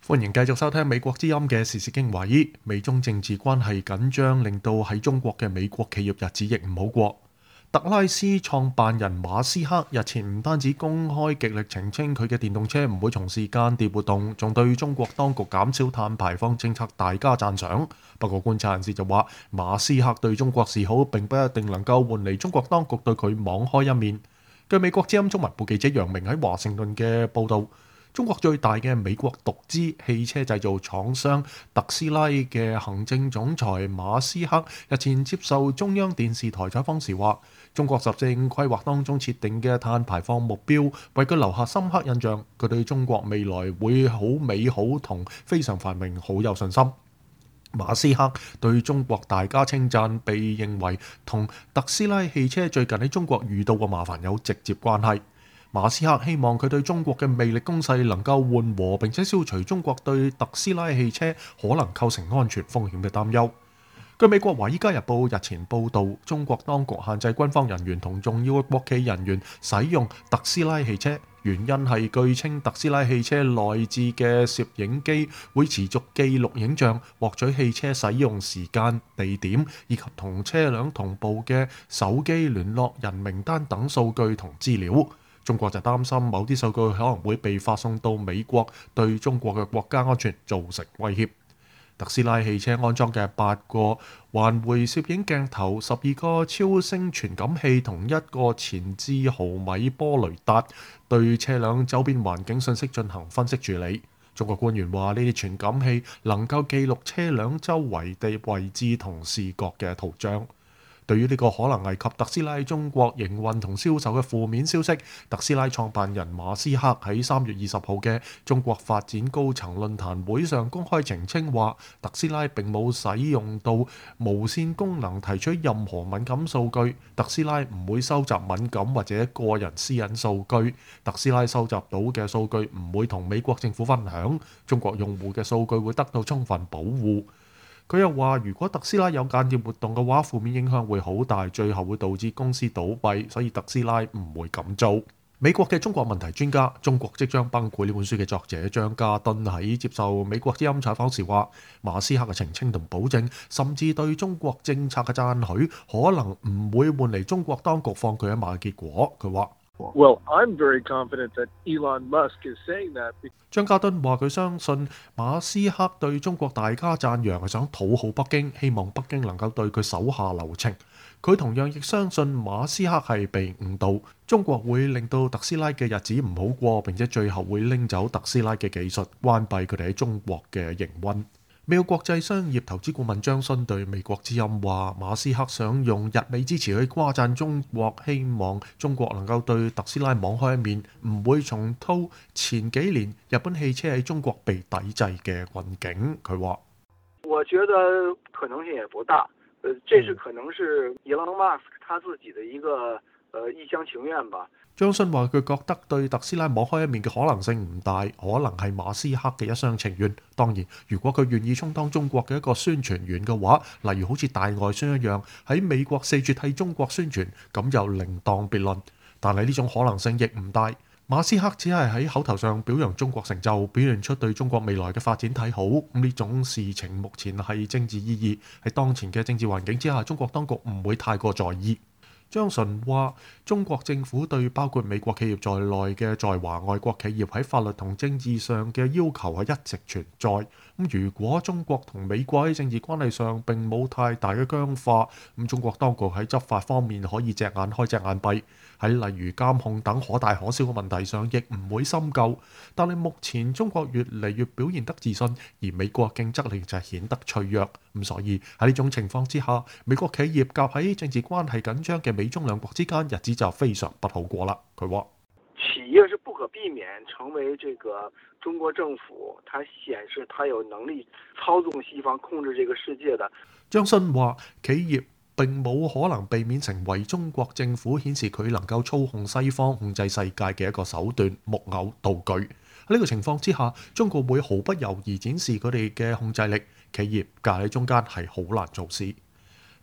歡迎繼續收聽美國之音嘅時事經華醫。美中政治關係緊張，令到喺中國嘅美國企業日子亦唔好過。特拉斯創辦人馬斯克日前唔單止公開極力澄清佢嘅電動車唔會從事間諜活動，仲對中國當局減少碳排放政策大加讚賞。不過觀察人士就話，馬斯克對中國示好並不一定能夠換嚟中國當局對佢網開一面。據美國之音中文部記者楊明喺華盛頓嘅報導，中國最大嘅美國獨資汽車製造廠商特斯拉嘅行政總裁馬斯克日前接受中央電視台採訪時話，中國實政規劃當中設定嘅碳排放目標為佢留下深刻印象，佢對中國未來會好美好同非常繁榮好有信心。馬斯克對中國大加稱讚，被認為同特斯拉汽車最近喺中國遇到嘅麻煩有直接關係。馬斯克希望佢對中國嘅魅力攻勢能夠緩和，並且消除中國對特斯拉汽車可能構成安全風險嘅擔憂。據美國《華爾街日報》日前報導，中國當局限制軍方人員同重要嘅國企人員使用特斯拉汽車，原因係據稱特斯拉汽車內置嘅攝影機會持續記錄影像，獲取汽車使用時間、地點以及同車輛同步嘅手機聯絡人名單等數據同資料。中國就擔心某啲數據可能會被發送到美國，對中國嘅國家安全造成威脅。特斯拉汽車安裝嘅8個環迴攝影鏡頭、12個超聲傳感器同1個前置毫米波雷達，對車輛周邊環境信息進行分析處理。中國官員話，呢啲傳感器能夠記錄車輛周圍地位置同視覺嘅圖像。對於呢個可能危及特斯拉喺中國營運同銷售嘅負面消息，特斯拉創辦人馬斯克喺3月20號嘅中國發展高層論壇會上公開澄清話，特斯拉並冇使用到無線功能提取任何敏感數據，特斯拉唔會收集敏感或者個人私隱數據，特斯拉收集到嘅數據唔會同美國政府分享，中國用戶嘅數據會得到充分保護。佢又話，如果特斯拉有間諜活動嘅話，負面影響會好大，最後會導致公司倒閉，所以特斯拉唔會咁做。美國嘅中國問題專家、中國即將崩潰呢本書嘅作者張家敦喺接受美國之音採訪時話，馬斯克嘅澄清同保證，甚至對中國政策嘅讚許，可能唔會換嚟中國當局放佢一馬嘅結果。佢話 Well, I'm very confident that Elon Musk is saying that. 張家敦話佢相信馬斯克對中國大加讚揚係想討好北京，希望北京能夠對佢手下留情。佢同樣亦相信馬斯克係被誤導，中國會令到特斯拉嘅日子唔好過，並且最後會拎走特斯拉嘅技術，關閉佢哋喺中國嘅營運。美國國際商業投資顧問張勳對美國之音話，馬斯克想用日美支持去誇讚中國，希望中國能夠對特斯拉網開一面，唔會重蹈前幾年日本汽車喺中國被抵制嘅困境。佢話： 我覺得可能性也不大，這是可能是 Elon Musk 他自己的一個一廂情願吧。 張勳話佢覺得對特斯拉網開一面嘅可能性唔大，可能係馬斯克嘅一廂情願。當然，如果佢願意充當中國嘅一個宣傳員嘅話，例如好似大外宣一樣喺美國四處替中國宣傳，咁又另當別論。但係呢種可能性亦唔大。馬斯克只係喺口頭上表揚中國成就，表現出對中國未來嘅發展睇好。咁呢種事情目前係政治意義，喺當前嘅政治環境之下，中國當局唔會太過在意。張純話：中國政府對包括美國企業在內嘅在華外國企業喺法律同政治上嘅要求係一直存在。咁如果中國同美國喺政治關係上並冇太大嘅僵化，咁中國當局喺執法方面可以隻眼開隻眼閉，喺例如監控等可大可小嘅問題上亦唔會深究。但係目前中國越嚟越表現得自信，而美國競爭力就顯得脆弱。咁所以喺呢種情況之下，美國企業夾喺政治關係緊張嘅美中兩國之間，日子就非常不好過啦。佢話： 企業是不可避免成為這個中國政府，它顯示它有能力操縱西方、控制這個世界的。張新話：企業並冇可能避免成為中國政府顯示佢能夠操控西方、控制世界嘅一個手段、木偶、道具。喺呢個情況之下，中國會毫不猶豫展示佢哋嘅控制力，企業夾喺中間係好難做事。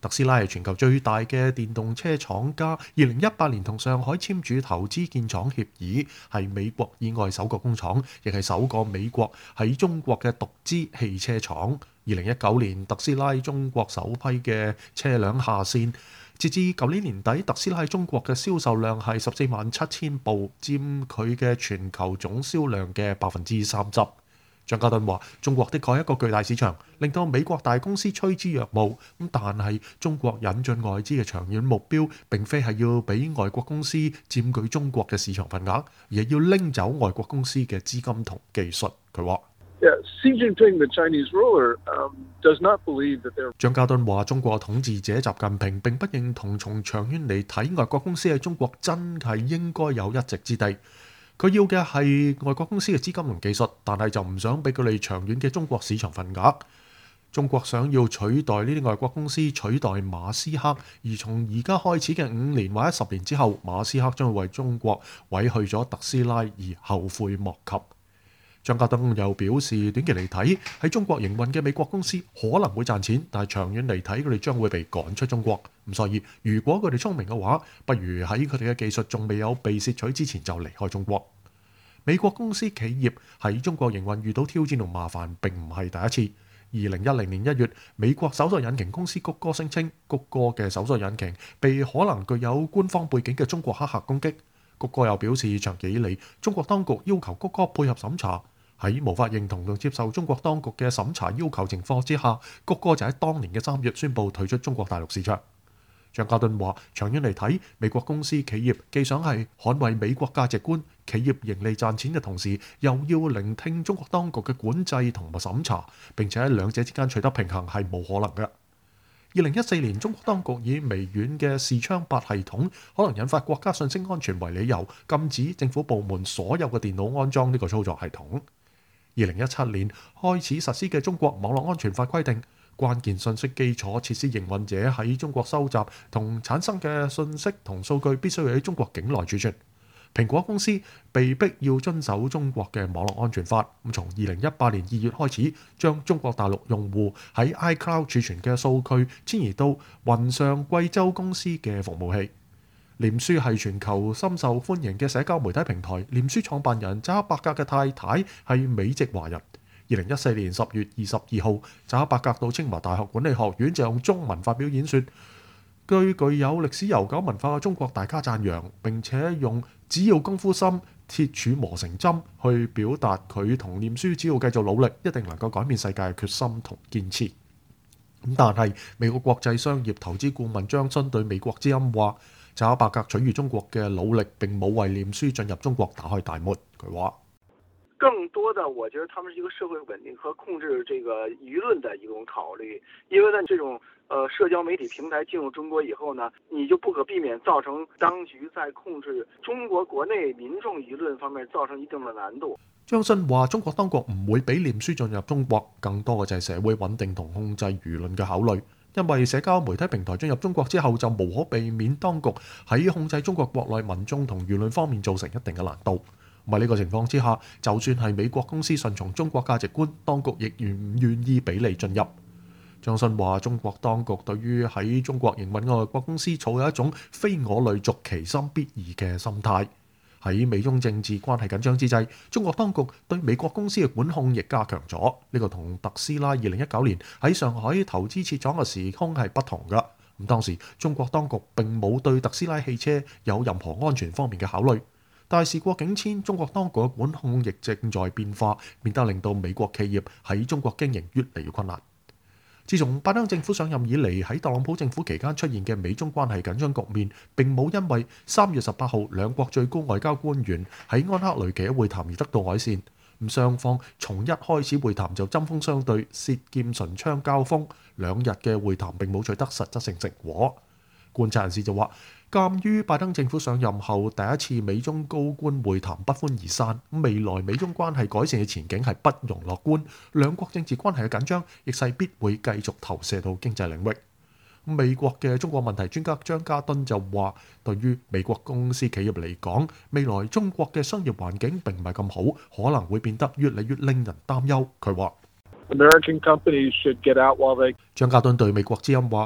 特斯拉係全球最大嘅電動車廠家，2018年同上海簽署投資建廠協議，係美國以外首個工廠，亦係首個美國喺中國嘅獨資汽車廠。2019年，特斯拉中國首批嘅車輛下線。截至舊年年底，特斯拉喺中國嘅銷售量係147000部，佔佢嘅全球總銷量嘅30%。張家敦話：中國的確係一個巨大市場，令到美國大公司趨之若鶩。但係中國引進外資嘅長遠目標並非係要俾外國公司佔據中國嘅市場份額，而係要拎走外國公司嘅資金同技術。佢話。 Xi Jinping, the Chinese ruler, does not believe that there. 張家敦話：中國統治者習近平並不認同從長遠嚟睇，外國公司喺中國真係應該有一席之地。佢要嘅係外國公司嘅資金同技術，但係就唔想俾佢哋長遠嘅中國市場份額。中國想要取代呢啲外國公司，取代馬斯克，而從而家開始嘅5年或者10年之後，馬斯克將會為中國委去咗特斯拉而後悔莫及。張家敦又表示，短期嚟睇，喺中國營運嘅美國公司可能會賺錢，但係長遠嚟睇，佢哋將會被趕出中國。咁所以，如果佢哋聰明嘅話，不如喺佢哋嘅技術仲未有被竊取之前就離開中國。美國公司企業喺中國營運遇到挑戰同麻煩並唔係第一次。2010年1月，美國搜索引擎公司谷歌聲稱，谷歌嘅搜索引擎被可能具有官方背景嘅中國黑客攻擊。谷歌又表示，長期以嚟，中國當局要求谷歌配合審查。喺無法認同同接受中國當局嘅審查要求情況之下，谷歌就喺當年嘅3月宣布退出中國大陸市場。張家敦話：長遠嚟睇，美國公司企業既想係捍衛美國價值觀、企業盈利賺錢嘅同時，又要聆聽中國當局嘅管制同埋審查，並且喺兩者之間取得平衡係冇可能嘅。2014年，中國當局以微軟嘅視窗8系統可能引發國家信息安全為理由，禁止政府部門所有嘅電腦安裝呢個操作系統。2017年開始實施嘅中國網絡安全法規定，關鍵信息基礎設施營運者喺中國收集同產生嘅信息同數據必須喺中國境內儲存。蘋果公司被逼要遵守中國嘅網絡安全法，咁從2018年2月開始，將中國大陸用戶喺 iCloud 儲存嘅數據遷移到雲上貴州公司嘅服務器。臉書係全球深受歡迎嘅社交媒體平台。臉書創辦人扎克伯格嘅太太係美籍華人。2014年10月22號，扎克伯格到清華大學管理學院就用中文發表演說，對具有歷史悠久文化嘅中國大加讚揚，並且用只要功夫深，鐵杵磨成針去表達佢同臉書只要繼續努力，一定能夠改變世界嘅決心同堅持。但係美國國際商業投資顧問張勳對美國之音話：扎克伯格取悅中國嘅努力並冇為臉書進入中國打開大門。佢話： 更多的，我覺得他們是一個社會穩定和控制這個輿論的一種考慮。因為呢，這種社交媒體平台進入中國以後呢，你就不可避免造成當局在控制中國國內民眾輿論方面造成一定的難度。 張勳話：中國當局唔會俾臉書進入中國，更多嘅就係社會穩定同控制輿論嘅考慮。因為社交媒體平台進入中國之後，就無可避免當局喺控制中國國內民眾同輿論方面造成一定嘅難度。喺呢個情況之下，就算係美國公司順從中國價值觀，當局亦唔願意俾你進入。張勳話：中國當局對於喺中國營運嘅外國公司抱有一種非我類族其心必異嘅心態。喺美中政治關係緊張之際，中國當局對美國公司嘅管控亦加強咗。呢個同特斯拉2019年喺上海投資設廠嘅時空係不同㗎。咁當時中國當局並冇對特斯拉汽車有任何安全方面嘅考慮。但係時過境遷，中國當局嘅管控亦正在變化，變得令到美國企業喺中國經營越嚟越困難。自從拜登政府上任以嚟，喺特朗普政府期間出現嘅美中關係緊張局面，並冇因為3月18號兩國最高外交官員喺安克雷奇嘅會談而得到改善。咁雙方從一開始會談就針鋒相對，舌劍唇槍交鋒，兩日嘅會談並冇取得實質性成果。觀察人士就話，鑑於拜登政府上任後第一次美中高官會談不歡而散，未來美中關係改善嘅前景係不容樂觀，兩國政治關係嘅緊張亦勢必會繼續投射到經濟領域。美國嘅中國問題專家張家敦就話，對於美國公司企業嚟講，未來中國嘅商業環境並唔係咁好，可能會變得越嚟越令人擔憂。佢話：張家敦對美國之音話，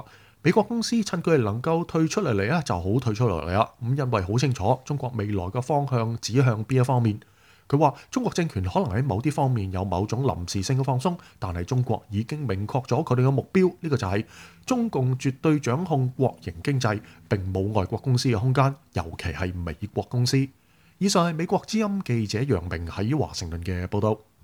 美國公司趁佢哋能夠退出嚟啊，就好退出嚟啦。咁因為好清楚中國未來嘅方向指向邊一方面。佢話中國政權可能喺某啲方面有某種臨時性嘅放鬆，但係中國已經明確咗佢哋嘅目標，呢個就係中共絕對掌控國營經濟，並冇外國公司嘅空間，尤其係美國公司。以上係美國之音記者楊明喺華盛頓嘅報導。